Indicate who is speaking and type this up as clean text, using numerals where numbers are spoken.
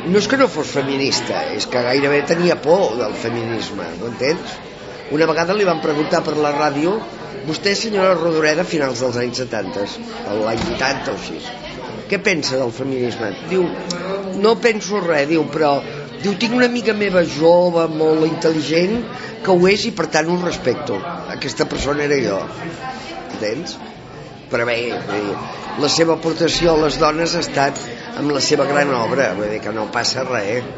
Speaker 1: No és que no fos feminista, és que gairebé tenia por del feminisme, ho entens? Una vegada li van preguntar per la ràdio: vostè, senyora Rodoreda, a finals dels anys 70, l'any 80 o així, què pensa del feminisme? Diu, no penso res, diu, però diu, tinc una amiga meva jove, molt intel·ligent, que ho és i per tant ho respecto. Aquesta persona era jo, entens? Però bé, la seva aportació a les dones ha estat amb la seva gran obra, vull dir que no passa res.